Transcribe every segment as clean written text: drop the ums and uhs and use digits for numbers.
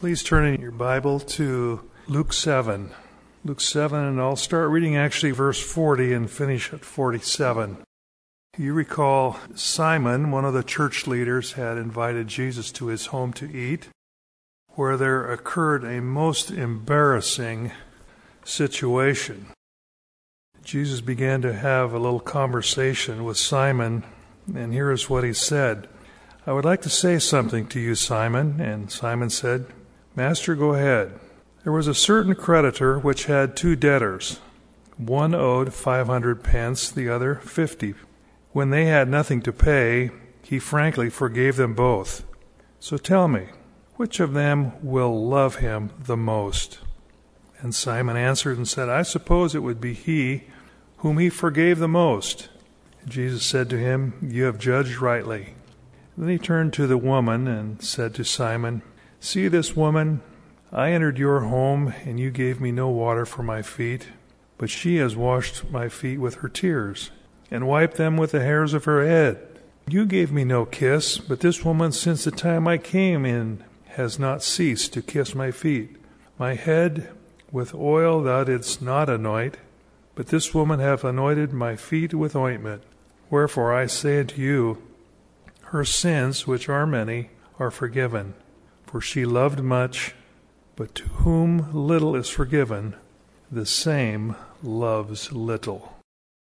Please turn in your Bible to Luke 7. Luke 7, and I'll start reading actually verse 40 and finish at 47. You recall Simon, one of the church leaders, had invited Jesus to his home to eat, where there occurred a most embarrassing situation. Jesus began to have a little conversation with Simon, and here is what he said. I would like to say something to you, Simon. And Simon said, Master, go ahead. There was a certain creditor which had 2 debtors. One owed 500 pence, the other 50. When they had nothing to pay, he frankly forgave them both. So tell me, which of them will love him the most? And Simon answered and said, I suppose it would be he whom he forgave the most. And Jesus said to him, You have judged rightly. Then he turned to the woman and said to Simon, See this woman? I entered your home, and you gave me no water for my feet, but she has washed my feet with her tears, and wiped them with the hairs of her head. You gave me no kiss, but this woman, since the time I came in, has not ceased to kiss my feet. My head with oil thou didst not anoint, but this woman hath anointed my feet with ointment. Wherefore I say unto you, her sins, which are many, are forgiven. For she loved much, but to whom little is forgiven, the same loves little.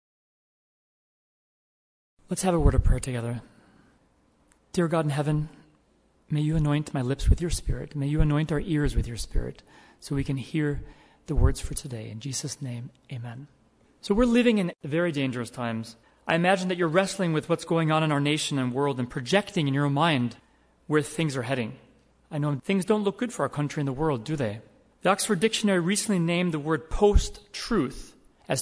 Let's have a word of prayer together. Dear God in heaven, may you anoint my lips with your Spirit. May you anoint our ears with your Spirit so we can hear the words for today. In Jesus' name, amen. So we're living in very dangerous times. I imagine that you're wrestling with what's going on in our nation and world and projecting in your own mind where things are heading. I know things don't look good for our country and the world, do they? The Oxford Dictionary recently named the word post-truth as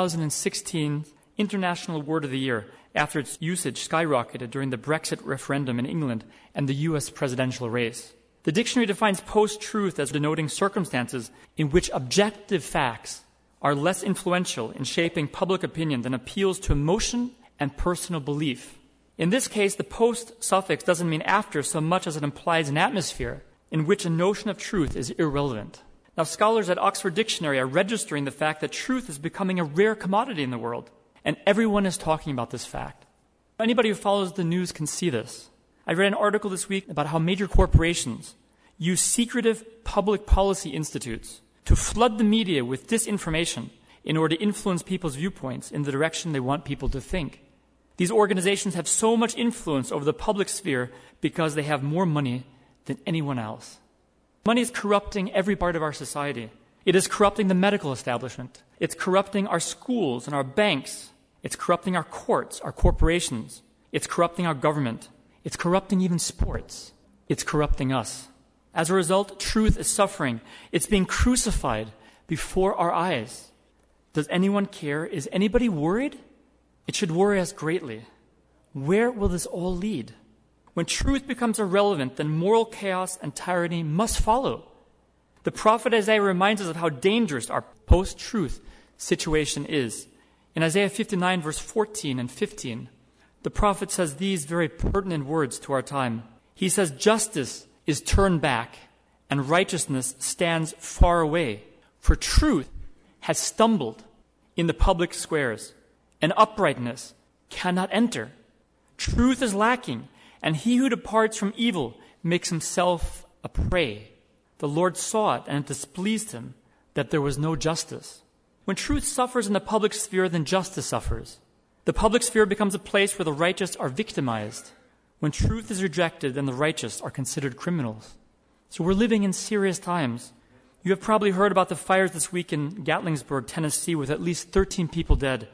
2016 International Word of the Year after its usage skyrocketed during the Brexit referendum in England and the U.S. presidential race. The dictionary defines post-truth as denoting circumstances in which objective facts are less influential in shaping public opinion than appeals to emotion and personal belief. In this case, the post suffix doesn't mean after so much as it implies an atmosphere in which a notion of truth is irrelevant. Now, scholars at Oxford Dictionary are registering the fact that truth is becoming a rare commodity in the world, and everyone is talking about this fact. Anybody who follows the news can see this. I read an article this week about how major corporations use secretive public policy institutes to flood the media with disinformation in order to influence people's viewpoints in the direction they want people to think. These organizations have so much influence over the public sphere because they have more money than anyone else. Money is corrupting every part of our society. It is corrupting the medical establishment. It's corrupting our schools and our banks. It's corrupting our courts, our corporations. It's corrupting our government. It's corrupting even sports. It's corrupting us. As a result, truth is suffering. It's being crucified before our eyes. Does anyone care? Is anybody worried? It should worry us greatly. Where will this all lead? When truth becomes irrelevant, then moral chaos and tyranny must follow. The prophet Isaiah reminds us of how dangerous our post-truth situation is. In Isaiah 59, verse 14 and 15, the prophet says these very pertinent words to our time. He says, Justice is turned back, and righteousness stands far away. For truth has stumbled in the public squares, and uprightness cannot enter. Truth is lacking, and he who departs from evil makes himself a prey. The Lord saw it, and it displeased him that there was no justice. When truth suffers in the public sphere, then justice suffers. The public sphere becomes a place where the righteous are victimized. When truth is rejected, then the righteous are considered criminals. So we're living in serious times. You have probably heard about the fires this week in Gatlinburg, Tennessee, with at least 13 people dead.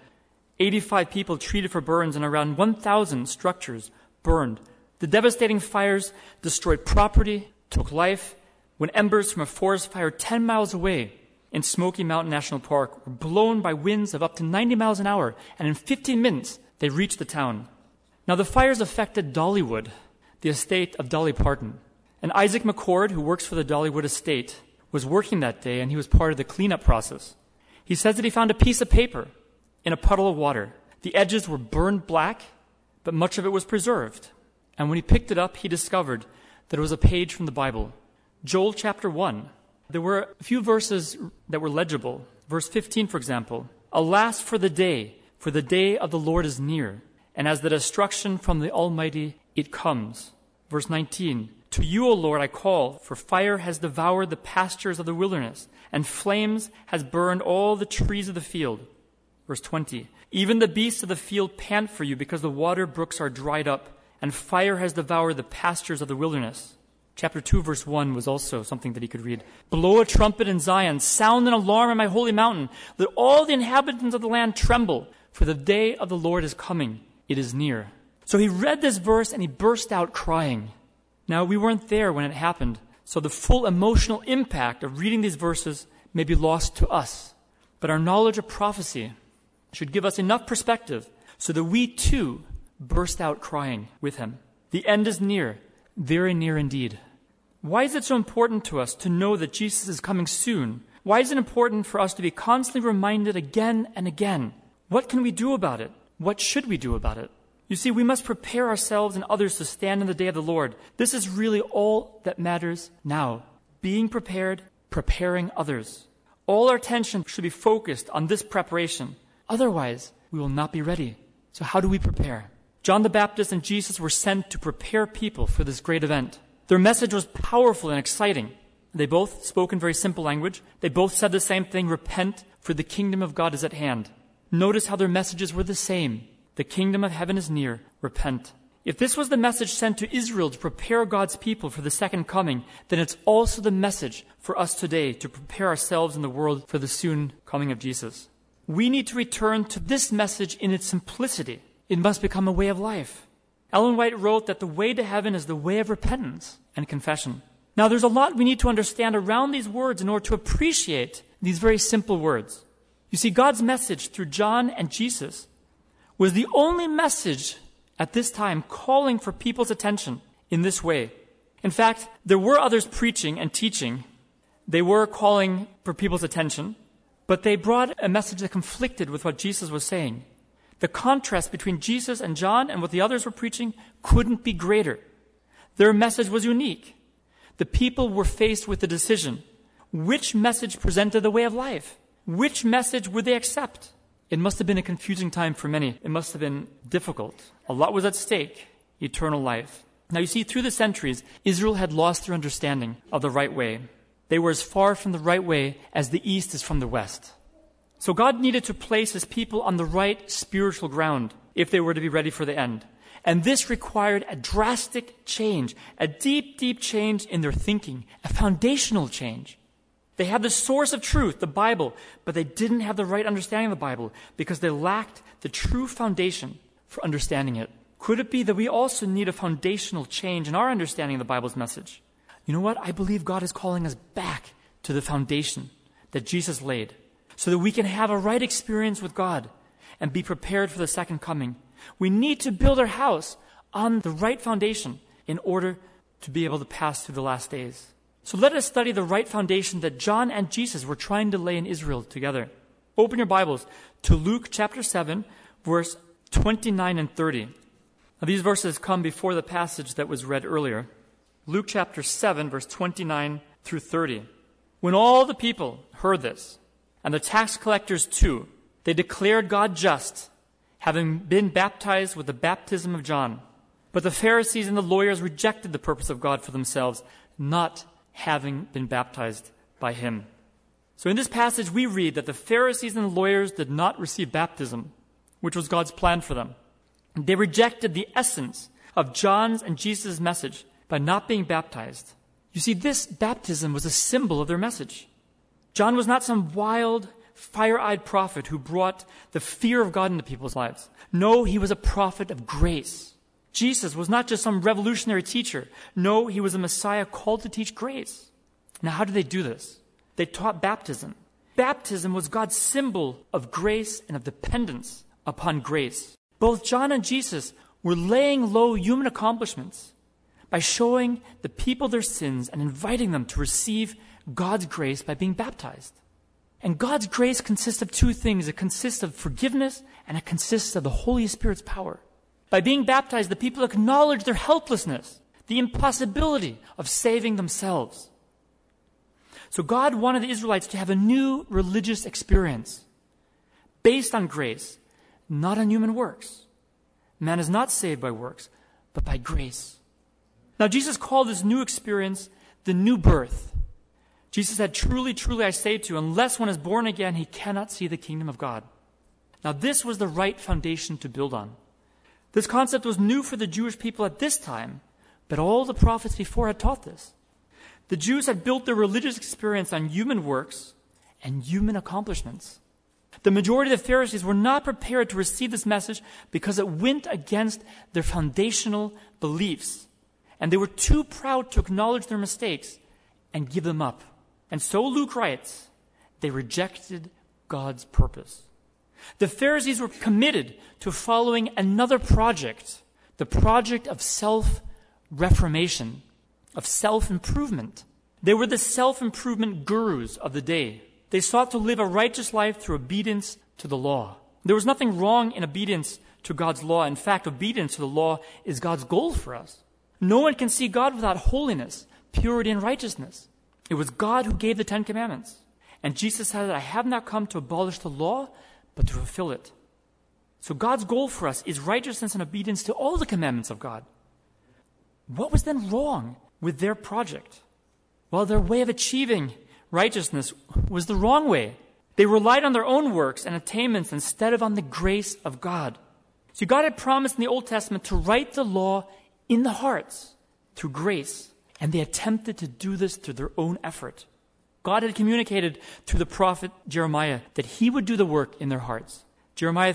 85 people treated for burns and around 1,000 structures burned. The devastating fires destroyed property, took life, when embers from a forest fire 10 miles away in Smoky Mountain National Park were blown by winds of up to 90 miles an hour, and in 15 minutes they reached the town. Now the fires affected Dollywood, the estate of Dolly Parton. And Isaac McCord, who works for the Dollywood estate, was working that day, and he was part of the cleanup process. He says that he found a piece of paper in a puddle of water. The edges were burned black, but much of it was preserved. And when he picked it up, he discovered that it was a page from the Bible. Joel chapter 1. There were a few verses that were legible. Verse 15, for example. Alas for the day of the Lord is near, and as the destruction from the Almighty it comes. Verse 19. To you, O Lord, I call, for fire has devoured the pastures of the wilderness, and flames has burned all the trees of the field. Verse 20. Even the beasts of the field pant for you, because the water brooks are dried up, and fire has devoured the pastures of the wilderness. Chapter 2, verse 1 was also something that he could read. Blow a trumpet in Zion, sound an alarm on my holy mountain. Let all the inhabitants of the land tremble, for the day of the Lord is coming. It is near. So he read this verse and he burst out crying. Now, we weren't there when it happened, so the full emotional impact of reading these verses may be lost to us. But our knowledge of prophecy should give us enough perspective so that we too burst out crying with him. The end is near, very near indeed. Why is it so important to us to know that Jesus is coming soon? Why is it important for us to be constantly reminded again and again? What can we do about it? What should we do about it? You see, we must prepare ourselves and others to stand in the day of the Lord. This is really all that matters now. Being prepared, preparing others. All our attention should be focused on this preparation. Otherwise, we will not be ready. So how do we prepare? John the Baptist and Jesus were sent to prepare people for this great event. Their message was powerful and exciting. They both spoke in very simple language. They both said the same thing, repent, for the kingdom of God is at hand. Notice how their messages were the same. The kingdom of heaven is near. Repent. If this was the message sent to Israel to prepare God's people for the second coming, then it's also the message for us today to prepare ourselves in the world for the soon coming of Jesus. We need to return to this message in its simplicity. It must become a way of life. Ellen White wrote that the way to heaven is the way of repentance and confession. Now, there's a lot we need to understand around these words in order to appreciate these very simple words. You see, God's message through John and Jesus was the only message at this time calling for people's attention in this way. In fact, there were others preaching and teaching. They were calling for people's attention, but they brought a message that conflicted with what Jesus was saying. The contrast between Jesus and John and what the others were preaching couldn't be greater. Their message was unique. The people were faced with the decision. Which message presented the way of life? Which message would they accept? It must have been a confusing time for many. It must have been difficult. A lot was at stake, eternal life. Now you see, through the centuries, Israel had lost their understanding of the right way. They were as far from the right way as the east is from the west. So God needed to place his people on the right spiritual ground if they were to be ready for the end. And this required a drastic change, a deep, deep change in their thinking, a foundational change. They had the source of truth, the Bible, but they didn't have the right understanding of the Bible because they lacked the true foundation for understanding it. Could it be that we also need a foundational change in our understanding of the Bible's message? You know what? I believe God is calling us back to the foundation that Jesus laid so that we can have a right experience with God and be prepared for the second coming. We need to build our house on the right foundation in order to be able to pass through the last days. So let us study the right foundation that John and Jesus were trying to lay in Israel together. Open your Bibles to Luke chapter 7, verse 29 and 30. Now, these verses come before the passage that was read earlier. Luke chapter 7, verse 29 through 30. When all the people heard this, and the tax collectors too, they declared God just, having been baptized with the baptism of John. But the Pharisees and the lawyers rejected the purpose of God for themselves, not having been baptized by him. So in this passage, we read that the Pharisees and the lawyers did not receive baptism, which was God's plan for them. They rejected the essence of John's and Jesus' message by not being baptized. You see, this baptism was a symbol of their message. John was not some wild, fire-eyed prophet who brought the fear of God into people's lives. No, he was a prophet of grace. Jesus was not just some revolutionary teacher. No, he was a Messiah called to teach grace. Now, how did they do this? They taught baptism. Baptism was God's symbol of grace and of dependence upon grace. Both John and Jesus were laying low human accomplishments by showing the people their sins and inviting them to receive God's grace by being baptized. And God's grace consists of two things. It consists of forgiveness and it consists of the Holy Spirit's power. By being baptized, the people acknowledge their helplessness, the impossibility of saving themselves. So God wanted the Israelites to have a new religious experience based on grace, not on human works. Man is not saved by works, but by grace. Now, Jesus called this new experience the new birth. Jesus said, "Truly, truly, I say to you, unless one is born again, he cannot see the kingdom of God." Now, this was the right foundation to build on. This concept was new for the Jewish people at this time, but all the prophets before had taught this. The Jews had built their religious experience on human works and human accomplishments. The majority of the Pharisees were not prepared to receive this message because it went against their foundational beliefs. And they were too proud to acknowledge their mistakes and give them up. And so Luke writes, they rejected God's purpose. The Pharisees were committed to following another project, the project of self-reformation, of self-improvement. They were the self-improvement gurus of the day. They sought to live a righteous life through obedience to the law. There was nothing wrong in obedience to God's law. In fact, obedience to the law is God's goal for us. No one can see God without holiness, purity, and righteousness. It was God who gave the 10 Commandments. And Jesus said that I have not come to abolish the law, but to fulfill it. So God's goal for us is righteousness and obedience to all the commandments of God. What was then wrong with their project? Well, their way of achieving righteousness was the wrong way. They relied on their own works and attainments instead of on the grace of God. So God had promised in the Old Testament to write the law in the hearts through grace, and they attempted to do this through their own effort. God had communicated through the prophet Jeremiah that he would do the work in their hearts. Jeremiah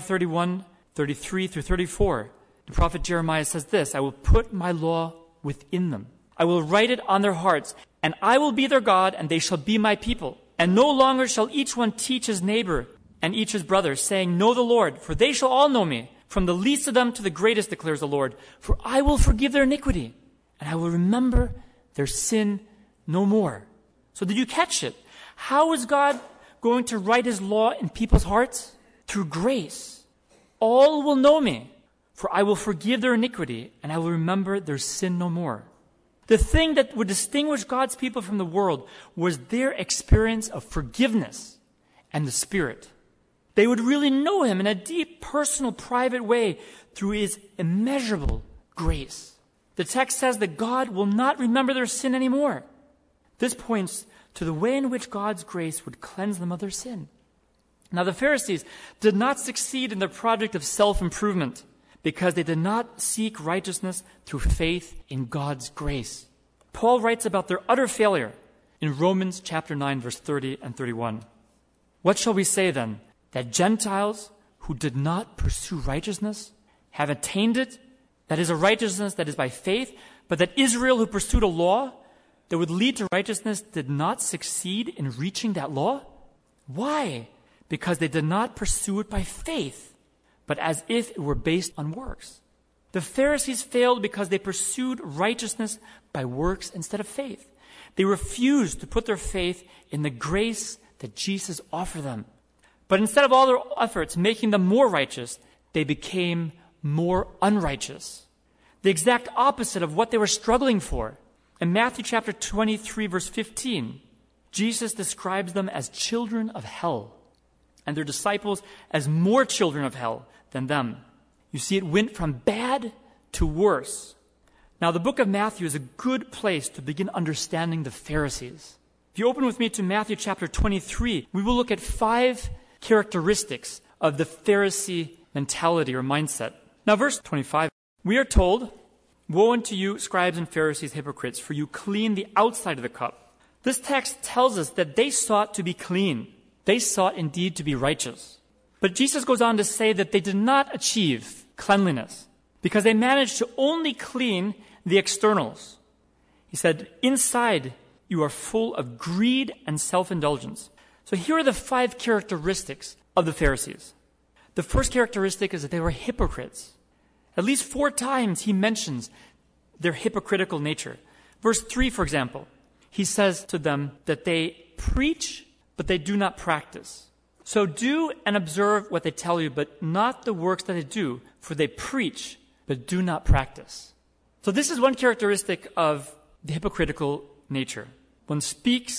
31:33-34. The prophet Jeremiah says this, "I will put my law within them. I will write it on their hearts, and I will be their God, and they shall be my people. And no longer shall each one teach his neighbor and each his brother, saying, Know the Lord, for they shall all know me, from the least of them to the greatest, declares the Lord. For I will forgive their iniquity, and I will remember their sin no more." So did you catch it? How is God going to write his law in people's hearts? Through grace. All will know me, for I will forgive their iniquity, and I will remember their sin no more. The thing that would distinguish God's people from the world was their experience of forgiveness and the Spirit. They would really know him in a deep, personal, private way through his immeasurable grace. The text says that God will not remember their sin anymore. This points to the way in which God's grace would cleanse them of their sin. Now, the Pharisees did not succeed in their project of self-improvement because they did not seek righteousness through faith in God's grace. Paul writes about their utter failure in Romans chapter 9, verse 30 and 31. What shall we say then? That Gentiles who did not pursue righteousness have attained it? That is a righteousness that is by faith, but that Israel who pursued a law that would lead to righteousness did not succeed in reaching that law? Why? Because they did not pursue it by faith, but as if it were based on works. The Pharisees failed because they pursued righteousness by works instead of faith. They refused to put their faith in the grace that Jesus offered them. But instead of all their efforts making them more righteous, they became more unrighteous. The exact opposite of what they were struggling for. In Matthew chapter 23, verse 15, Jesus describes them as children of hell, and their disciples as more children of hell than them. You see, it went from bad to worse. Now, the book of Matthew is a good place to begin understanding the Pharisees. If you open with me to Matthew chapter 23, we will look at 5 characteristics of the Pharisee mentality or mindset. Now, verse 25, we are told, "Woe unto you, scribes and Pharisees, hypocrites, for you clean the outside of the cup." This text tells us that they sought to be clean. They sought indeed to be righteous. But Jesus goes on to say that they did not achieve cleanliness because they managed to only clean the externals. He said, "Inside you are full of greed and self-indulgence." So here are the 5 characteristics of the Pharisees. The first characteristic is that they were hypocrites. At least 4 times he mentions their hypocritical nature. Verse 3, for example, he says to them that they preach, but they do not practice. So do and observe what they tell you, but not the works that they do, for they preach, but do not practice. So this is one characteristic of the hypocritical nature. One speaks,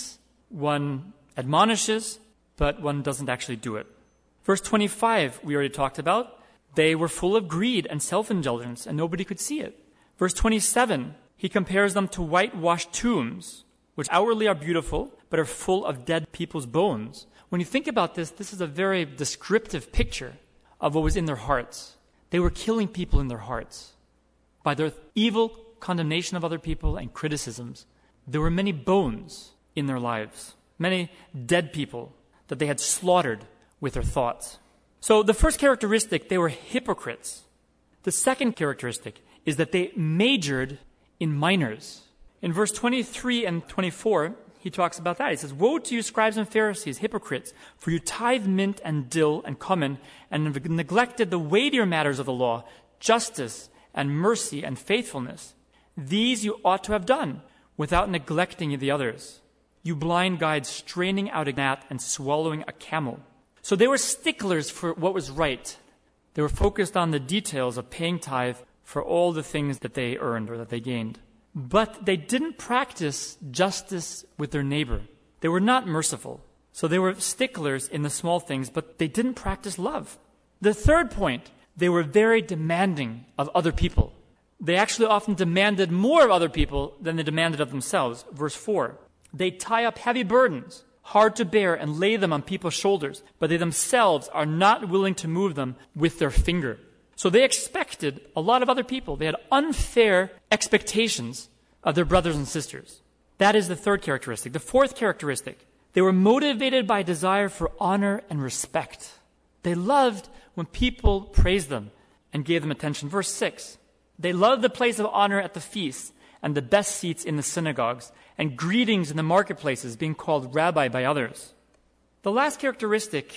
One admonishes, but one doesn't actually do it. Verse 25, we already talked about. They were full of greed and self-indulgence, and nobody could see it. Verse 27, he compares them to whitewashed tombs, which outwardly are beautiful, but are full of dead people's bones. When you think about this, this is a very descriptive picture of what was in their hearts. They were killing people in their hearts by their evil condemnation of other people and criticisms. There were many bones in their lives, many dead people that they had slaughtered with their thoughts. So the first characteristic, they were hypocrites. The second characteristic is that they majored in minors. In verse 23 and 24, he talks about that. He says, "Woe to you, scribes and Pharisees, hypocrites, for you tithe mint and dill and cumin, and have neglected the weightier matters of the law, justice and mercy and faithfulness. These you ought to have done, without neglecting the others. You blind guides, straining out a gnat and swallowing a camel." So they were sticklers for what was right. They were focused on the details of paying tithe for all the things that they earned or that they gained. But they didn't practice justice with their neighbor. They were not merciful. So they were sticklers in the small things, but they didn't practice love. The third point, they were very demanding of other people. They actually often demanded more of other people than they demanded of themselves. Verse 4, they tie up heavy burdens, hard to bear, and lay them on people's shoulders, but they themselves are not willing to move them with their finger. So they expected a lot of other people. They had unfair expectations of their brothers and sisters. That is the third characteristic. The fourth characteristic, they were motivated by a desire for honor and respect. They loved when people praised them and gave them attention. Verse 6, they loved the place of honor at the feasts and the best seats in the synagogues and greetings in the marketplaces, being called rabbi by others. The last characteristic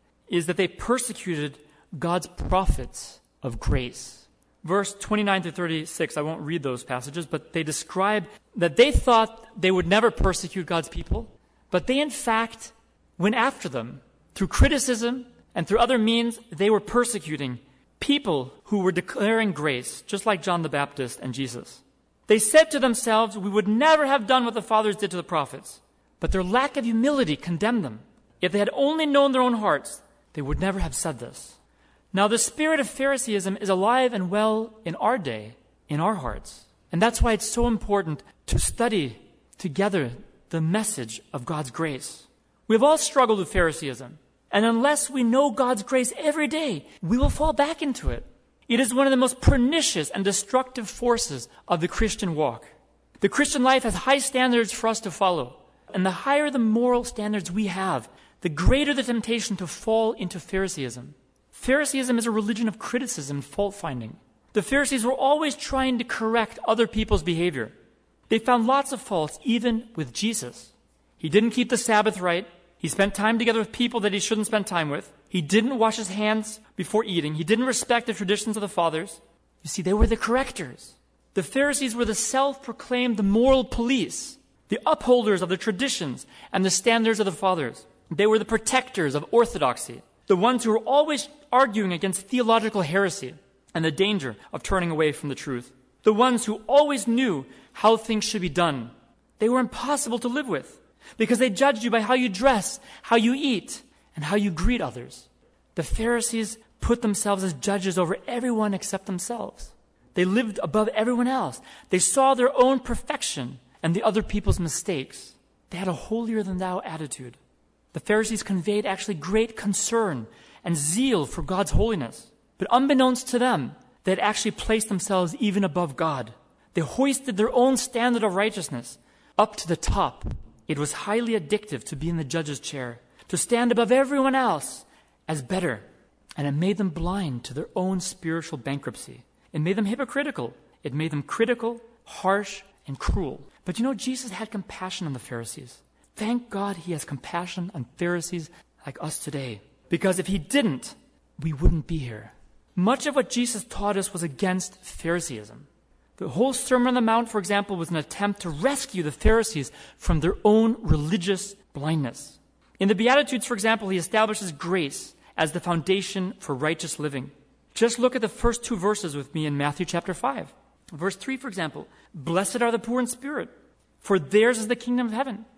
is that they persecuted God's prophets of grace. Verse 29 to 36, I won't read those passages, but they describe that they thought they would never persecute God's people, but they in fact went after them. Through criticism and through other means, they were persecuting people who were declaring grace, just like John the Baptist and Jesus. They said to themselves, we would never have done what the fathers did to the prophets. But their lack of humility condemned them. If they had only known their own hearts, they would never have said this. Now, the spirit of Phariseeism is alive and well in our day, in our hearts. And that's why it's so important to study together the message of God's grace. We've all struggled with Phariseeism. And unless we know God's grace every day, we will fall back into it. It is one of the most pernicious and destructive forces of the Christian walk. The Christian life has high standards for us to follow. And the higher the moral standards we have, the greater the temptation to fall into Phariseeism. Phariseeism is a religion of criticism and fault-finding. The Pharisees were always trying to correct other people's behavior. They found lots of faults, even with Jesus. He didn't keep the Sabbath right. He spent time together with people that he shouldn't spend time with. He didn't wash his hands before eating. He didn't respect the traditions of the fathers. You see, they were the correctors. The Pharisees were the self-proclaimed moral police, the upholders of the traditions and the standards of the fathers. They were the protectors of orthodoxy, the ones who were always arguing against theological heresy and the danger of turning away from the truth, the ones who always knew how things should be done. They were impossible to live with because they judged you by how you dress, how you eat, and how you greet others. The Pharisees put themselves as judges over everyone except themselves. They lived above everyone else. They saw their own perfection and the other people's mistakes. They had a holier-than-thou attitude. The Pharisees conveyed actually great concern and zeal for God's holiness. But unbeknownst to them, they had actually placed themselves even above God. They hoisted their own standard of righteousness up to the top. It was highly addictive to be in the judge's chair, to stand above everyone else as better. And it made them blind to their own spiritual bankruptcy. It made them hypocritical. It made them critical, harsh, and cruel. But you know, Jesus had compassion on the Pharisees. Thank God he has compassion on Pharisees like us today. Because if he didn't, we wouldn't be here. Much of what Jesus taught us was against Phariseeism. The whole Sermon on the Mount, for example, was an attempt to rescue the Pharisees from their own religious blindness. In the Beatitudes, for example, he establishes grace as the foundation for righteous living. Just look at the first two verses with me in Matthew chapter 5. Verse 3, for example, blessed are the poor in spirit, for theirs is the kingdom of heaven.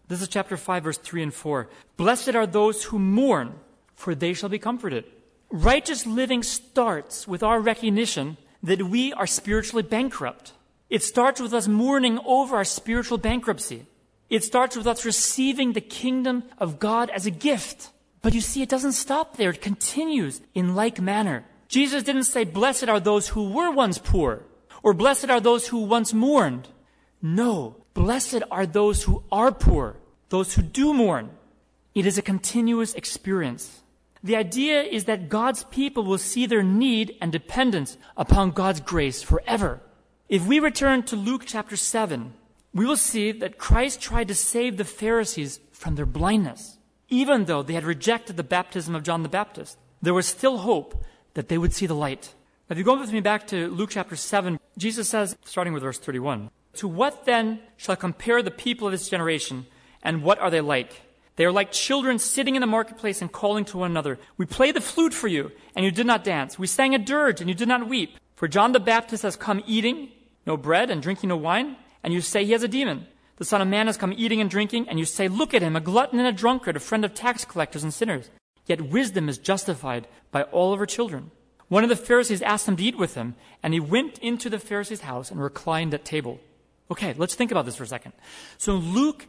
This is chapter 5, verse 3 and 4. Blessed are those who mourn, for they shall be comforted. Righteous living starts with our recognition that we are spiritually bankrupt. It starts with us mourning over our spiritual bankruptcy. It starts with us receiving the kingdom of God as a gift. But you see, it doesn't stop there. It continues in like manner. Jesus didn't say, blessed are those who were once poor, or blessed are those who once mourned. No, blessed are those who are poor, those who do mourn. It is a continuous experience. The idea is that God's people will see their need and dependence upon God's grace forever. If we return to Luke chapter 7, we will see that Christ tried to save the Pharisees from their blindness. Even though they had rejected the baptism of John the Baptist, there was still hope that they would see the light. Now, if you go with me back to Luke chapter 7, Jesus says, starting with verse 31, "To what then shall I compare the people of this generation, and what are they like? They are like children sitting in the marketplace and calling to one another. We played the flute for you, and you did not dance. We sang a dirge, and you did not weep. For John the Baptist has come eating no bread and drinking no wine, and you say he has a demon. The Son of Man has come eating and drinking, and you say, look at him, a glutton and a drunkard, a friend of tax collectors and sinners. Yet wisdom is justified by all of her children." One of the Pharisees asked him to eat with him, and he went into the Pharisee's house and reclined at table. Okay, let's think about this for a second. So in Luke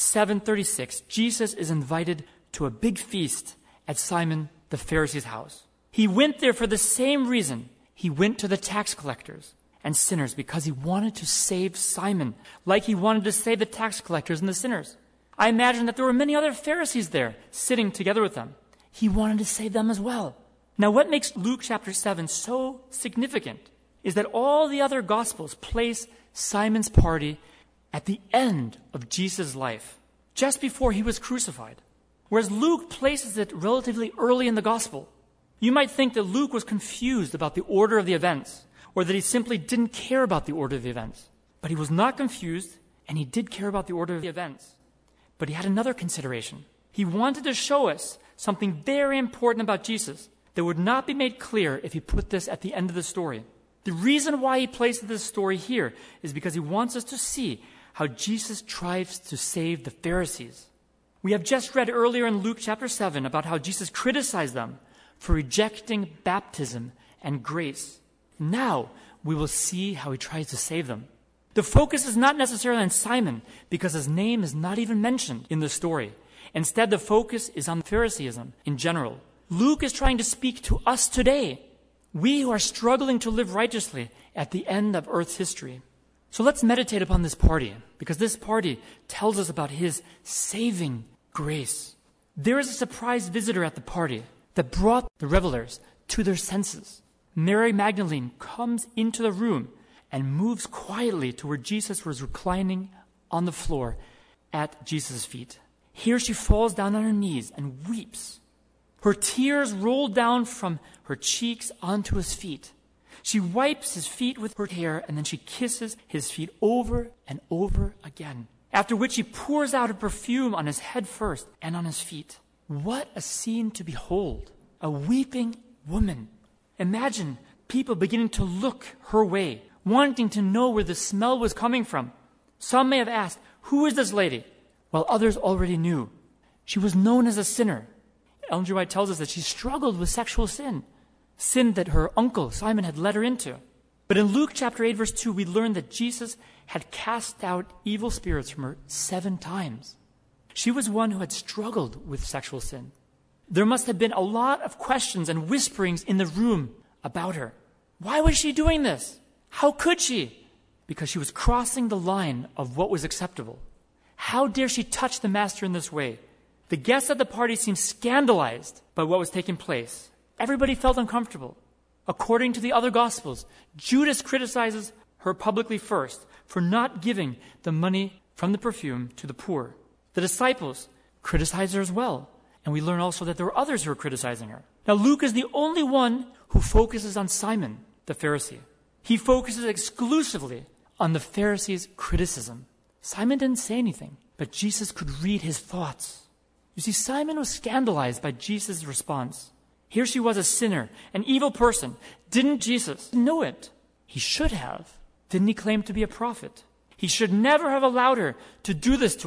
7:36, Jesus is invited to a big feast at Simon the Pharisee's house. He went there for the same reason. He went to the tax collectors and sinners because he wanted to save Simon, like he wanted to save the tax collectors and the sinners. I imagine that there were many other Pharisees there sitting together with them. He wanted to save them as well. Now, what makes Luke chapter 7 so significant is that all the other Gospels place Simon's party at the end of Jesus' life, just before he was crucified, whereas Luke places it relatively early in the Gospel. You might think that Luke was confused about the order of the events, or that he simply didn't care about the order of the events. But he was not confused, and he did care about the order of the events. But he had another consideration. He wanted to show us something very important about Jesus that would not be made clear if he put this at the end of the story. The reason why he places this story here is because he wants us to see how Jesus tries to save the Pharisees. We have just read earlier in Luke chapter 7 about how Jesus criticized them for rejecting baptism and grace. Now we will see how he tries to save them. The focus is not necessarily on Simon because his name is not even mentioned in the story. Instead, the focus is on Phariseeism in general. Luke is trying to speak to us today, we who are struggling to live righteously at the end of Earth's history. So let's meditate upon this party, because this party tells us about his saving grace. There is a surprise visitor at the party that brought the revelers to their senses. Mary Magdalene comes into the room and moves quietly to where Jesus was reclining on the floor at Jesus' feet. Here she falls down on her knees and weeps. Her tears roll down from her cheeks onto his feet. She wipes his feet with her hair, and then she kisses his feet over and over again. After which she pours out her perfume on his head first and on his feet. What a scene to behold. A weeping woman. Imagine people beginning to look her way, wanting to know where the smell was coming from. Some may have asked, who is this lady? While others already knew. She was known as a sinner. Ellen G. White tells us that she struggled with sexual sin that her uncle Simon had led her into. But in Luke chapter 8, verse 2, we learn that Jesus had cast out evil spirits from her 7 times. She was one who had struggled with sexual sin. There must have been a lot of questions and whisperings in the room about her. Why was she doing this? How could she? Because she was crossing the line of what was acceptable. How dare she touch the master in this way? The guests at the party seemed scandalized by what was taking place. Everybody felt uncomfortable. According to the other Gospels, Judas criticizes her publicly first for not giving the money from the perfume to the poor. The disciples criticize her as well. And we learn also that there were others who were criticizing her. Now, Luke is the only one who focuses on Simon, the Pharisee. He focuses exclusively on the Pharisees' criticism. Simon didn't say anything, but Jesus could read his thoughts. You see, Simon was scandalized by Jesus' response. Here she was, a sinner, an evil person. Didn't Jesus know it? He should have. Didn't he claim to be a prophet? He should never have allowed her to do this to him.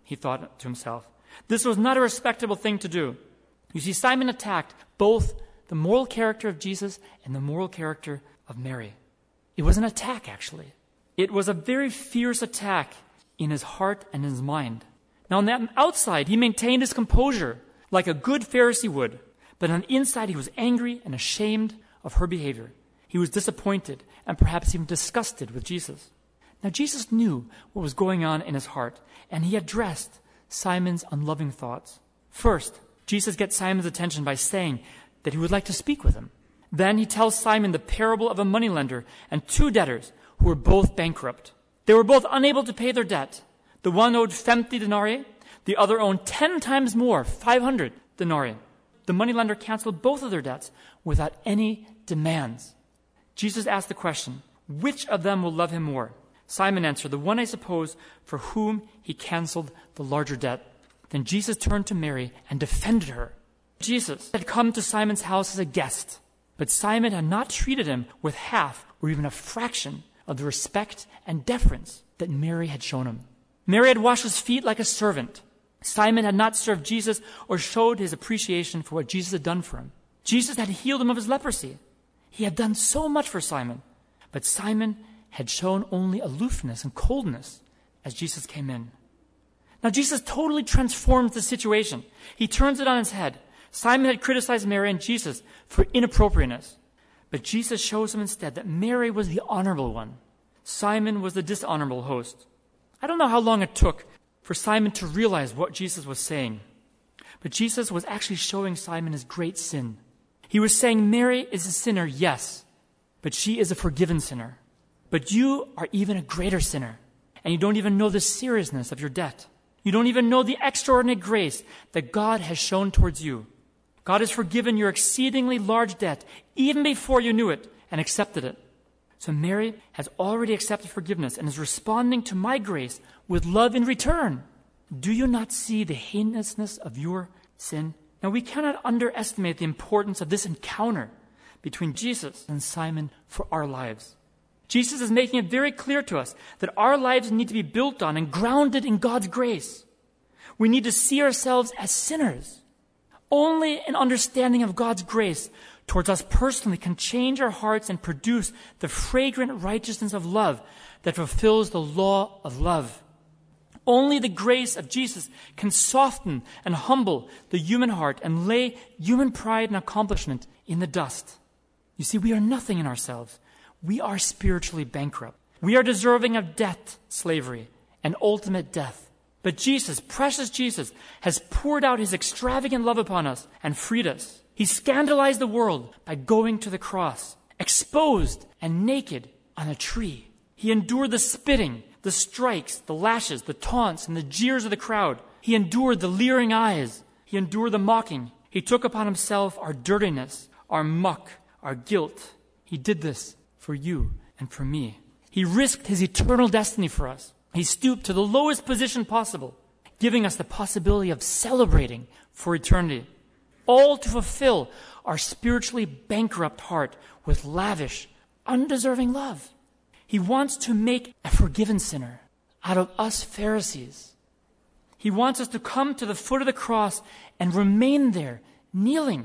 he thought to himself. This was not a respectable thing to do. You see, Simon attacked both the moral character of Jesus and the moral character of Mary. It was an attack, actually. It was a very fierce attack in his heart and his mind. Now, on the outside, he maintained his composure like a good Pharisee would, but on the inside, he was angry and ashamed of her behavior. He was disappointed and perhaps even disgusted with Jesus. Now, Jesus knew what was going on in his heart, and he addressed Simon's unloving thoughts. First, Jesus gets Simon's attention by saying that he would like to speak with him. Then he tells Simon the parable of a moneylender and two debtors who were both bankrupt. They were both unable to pay their debt. The one owed 50 denarii, the other owed 10 times more, 500 denarii. The moneylender canceled both of their debts without any demands. Jesus asked the question, which of them will love him more? Simon answered, the one, I suppose, for whom he canceled the larger debt. Then Jesus turned to Mary and defended her. Jesus had come to Simon's house as a guest, but Simon had not treated him with half or even a fraction of the respect and deference that Mary had shown him. Mary had washed his feet like a servant. Simon had not served Jesus or showed his appreciation for what Jesus had done for him. Jesus had healed him of his leprosy. He had done so much for Simon, but Simon had shown only aloofness and coldness as Jesus came in. Now, Jesus totally transforms the situation. He turns it on its head. Simon had criticized Mary and Jesus for inappropriateness, but Jesus shows him instead that Mary was the honorable one. Simon was the dishonorable host. I don't know how long it took for Simon to realize what Jesus was saying, but Jesus was actually showing Simon his great sin. He was saying, Mary is a sinner, yes, but she is a forgiven sinner. But you are even a greater sinner, and you don't even know the seriousness of your debt. You don't even know the extraordinary grace that God has shown towards you. God has forgiven your exceedingly large debt even before you knew it and accepted it. So Mary has already accepted forgiveness and is responding to my grace with love in return. Do you not see the heinousness of your sin? Now, we cannot underestimate the importance of this encounter between Jesus and Simon for our lives. Jesus is making it very clear to us that our lives need to be built on and grounded in God's grace. We need to see ourselves as sinners. Only an understanding of God's grace towards us personally can change our hearts and produce the fragrant righteousness of love that fulfills the law of love. Only the grace of Jesus can soften and humble the human heart and lay human pride and accomplishment in the dust. You see, we are nothing in ourselves. We are spiritually bankrupt. We are deserving of death, slavery, and ultimate death. But Jesus, precious Jesus, has poured out his extravagant love upon us and freed us. He scandalized the world by going to the cross, exposed and naked on a tree. He endured the spitting, the strikes, the lashes, the taunts, and the jeers of the crowd. He endured the leering eyes. He endured the mocking. He took upon himself our dirtiness, our muck, our guilt. He did this for you and for me. He risked his eternal destiny for us. He stooped to the lowest position possible, giving us the possibility of celebrating for eternity, all to fulfill our spiritually bankrupt heart with lavish, undeserving love. He wants to make a forgiven sinner out of us Pharisees. He wants us to come to the foot of the cross and remain there, kneeling.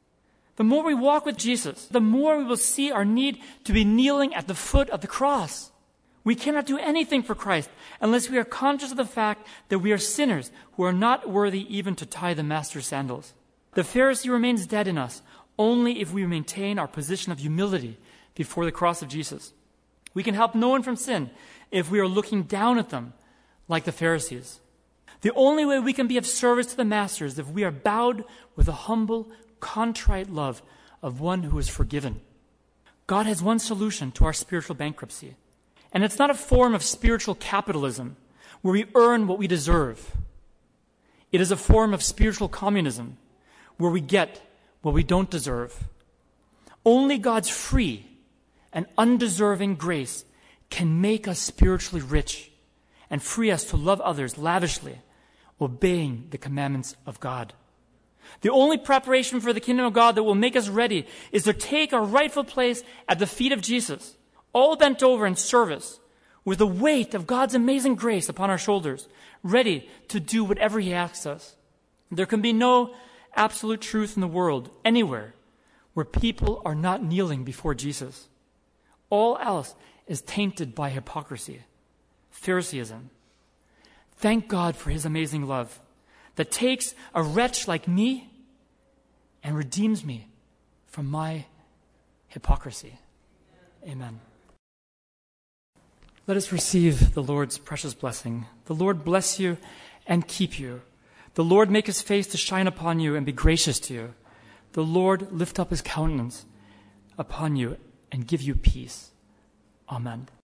The more we walk with Jesus, the more we will see our need to be kneeling at the foot of the cross. We cannot do anything for Christ unless we are conscious of the fact that we are sinners who are not worthy even to tie the Master's sandals. The Pharisee remains dead in us only if we maintain our position of humility before the cross of Jesus. We can help no one from sin if we are looking down at them like the Pharisees. The only way we can be of service to the Master is if we are bowed with a humble, contrite love of one who is forgiven. God has one solution to our spiritual bankruptcy. And it's not a form of spiritual capitalism where we earn what we deserve. It is a form of spiritual communism where we get what we don't deserve. Only God's free and undeserving grace can make us spiritually rich and free us to love others lavishly, obeying the commandments of God. The only preparation for the kingdom of God that will make us ready is to take our rightful place at the feet of Jesus, all bent over in service, with the weight of God's amazing grace upon our shoulders, ready to do whatever He asks us. There can be no absolute truth in the world, anywhere, where people are not kneeling before Jesus. All else is tainted by hypocrisy, Phariseeism. Thank God for His amazing love that takes a wretch like me and redeems me from my hypocrisy. Amen. Let us receive the Lord's precious blessing. The Lord bless you and keep you. The Lord make His face to shine upon you and be gracious to you. The Lord lift up His countenance upon you and give you peace. Amen.